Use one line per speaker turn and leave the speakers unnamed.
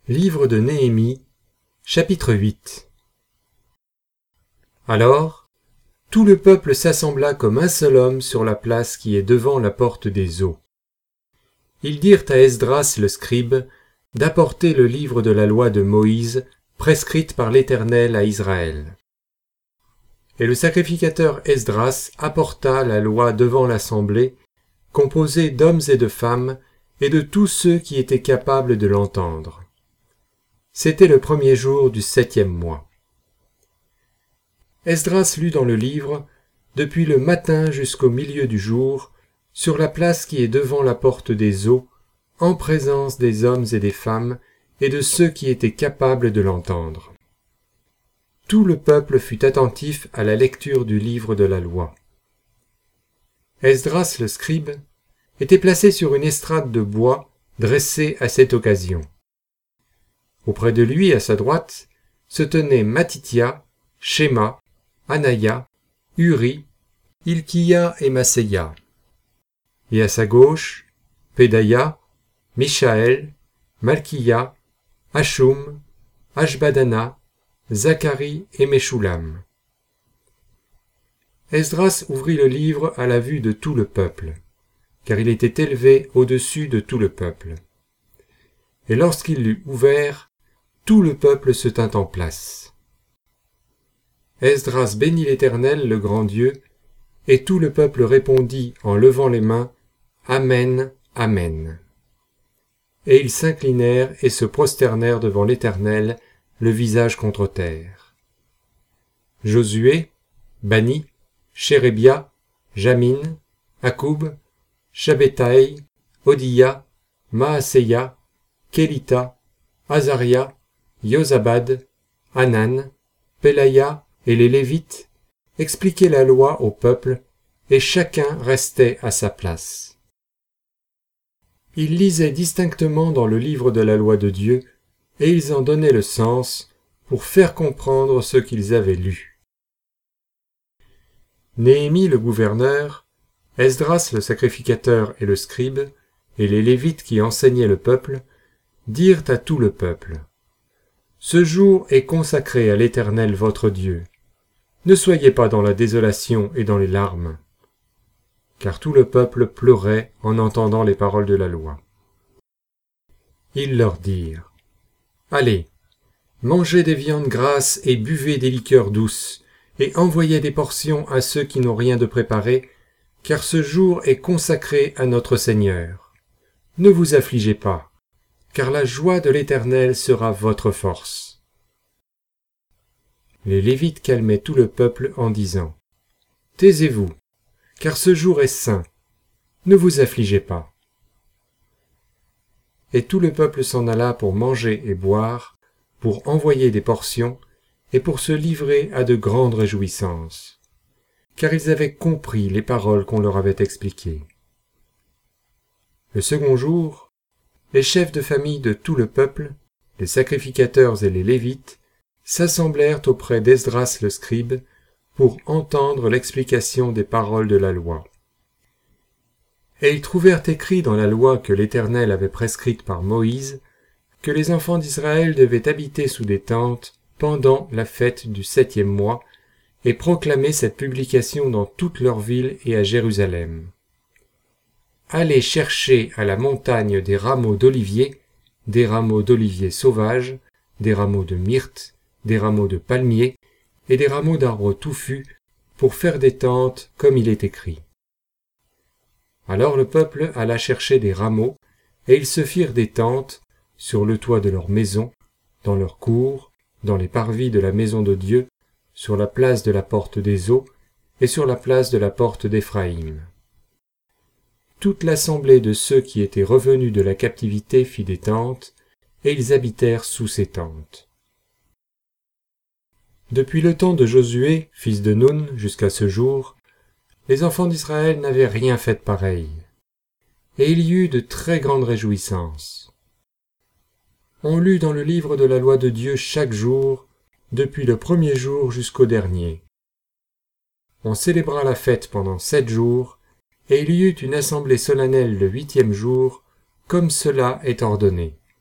Livre de Néhémie, chapitre 8. Alors, tout le peuple s'assembla comme un seul homme sur la place qui est devant la porte des eaux. Ils dirent à Esdras le scribe d'apporter le livre de la loi de Moïse, prescrite par l'Éternel à Israël. Et le sacrificateur Esdras apporta la loi devant l'assemblée, composée d'hommes et de femmes, et de tous ceux qui étaient capables de l'entendre. C'était le premier jour du 7e mois. Esdras lut dans le livre, depuis le matin jusqu'au milieu du jour, sur la place qui est devant la porte des eaux, en présence des hommes et des femmes, et de ceux qui étaient capables de l'entendre. Tout le peuple fut attentif à la lecture du livre de la loi. Esdras le scribe était placé sur une estrade de bois dressée à cette occasion. Auprès de lui, à sa droite, se tenaient Matithia, Shéma, Anaya, Uri, Hilkiya et Maseya. Et à sa gauche, Pédaïa, Mishaël, Malkiya, Hashum, Ashbadana, Zacharie et Meshulam. Esdras ouvrit le livre à la vue de tout le peuple, car il était élevé au-dessus de tout le peuple. Et lorsqu'il l'eut ouvert, tout le peuple se tint en place. Esdras bénit l'Éternel, le grand Dieu, et tout le peuple répondit en levant les mains, « Amen, Amen ». Et ils s'inclinèrent et se prosternèrent devant l'Éternel, le visage contre terre. Josué, Bani, Chérébia, Jamin, Akoub, Shabbétaï, Hodiya, Maaseya, Kélita, Azaria, Yozabad, Hanan, Pélaïa et les Lévites expliquaient la loi au peuple, et chacun restait à sa place. Ils lisaient distinctement dans le livre de la loi de Dieu, et ils en donnaient le sens pour faire comprendre ce qu'ils avaient lu. Néhémie le gouverneur, Esdras le sacrificateur et le scribe, et les Lévites qui enseignaient le peuple, dirent à tout le peuple, « Ce jour est consacré à l'Éternel votre Dieu. Ne soyez pas dans la désolation et dans les larmes. » Car tout le peuple pleurait en entendant les paroles de la loi. Ils leur dirent, « Allez, mangez des viandes grasses et buvez des liqueurs douces, et envoyez des portions à ceux qui n'ont rien de préparé, car ce jour est consacré à notre Seigneur. Ne vous affligez pas, car la joie de l'Éternel sera votre force. » Les Lévites calmaient tout le peuple en disant, « Taisez-vous, car ce jour est saint, ne vous affligez pas. » Et tout le peuple s'en alla pour manger et boire, pour envoyer des portions, et pour se livrer à de grandes réjouissances, car ils avaient compris les paroles qu'on leur avait expliquées. Le second jour, les chefs de famille de tout le peuple, les sacrificateurs et les Lévites, s'assemblèrent auprès d'Esdras le scribe pour entendre l'explication des paroles de la loi. Et ils trouvèrent écrit dans la loi que l'Éternel avait prescrite par Moïse que les enfants d'Israël devaient habiter sous des tentes pendant la fête du 7e mois et proclamer cette publication dans toutes leurs villes et à Jérusalem. Allez chercher à la montagne des rameaux d'olivier sauvages, des rameaux de myrte, des rameaux de palmier et des rameaux d'arbres touffus pour faire des tentes comme il est écrit. Alors le peuple alla chercher des rameaux et ils se firent des tentes sur le toit de leur maison, dans leur cour, dans les parvis de la maison de Dieu, sur la place de la porte des eaux et sur la place de la porte d'Éphraïm. Toute l'assemblée de ceux qui étaient revenus de la captivité fit des tentes, et ils habitèrent sous ces tentes. Depuis le temps de Josué, fils de Nun, jusqu'à ce jour, les enfants d'Israël n'avaient rien fait de pareil, et il y eut de très grandes réjouissances. On lut dans le livre de la loi de Dieu chaque jour, depuis le premier jour jusqu'au dernier. On célébra la fête pendant 7 jours, et il y eut une assemblée solennelle le 8e jour, comme cela est ordonné.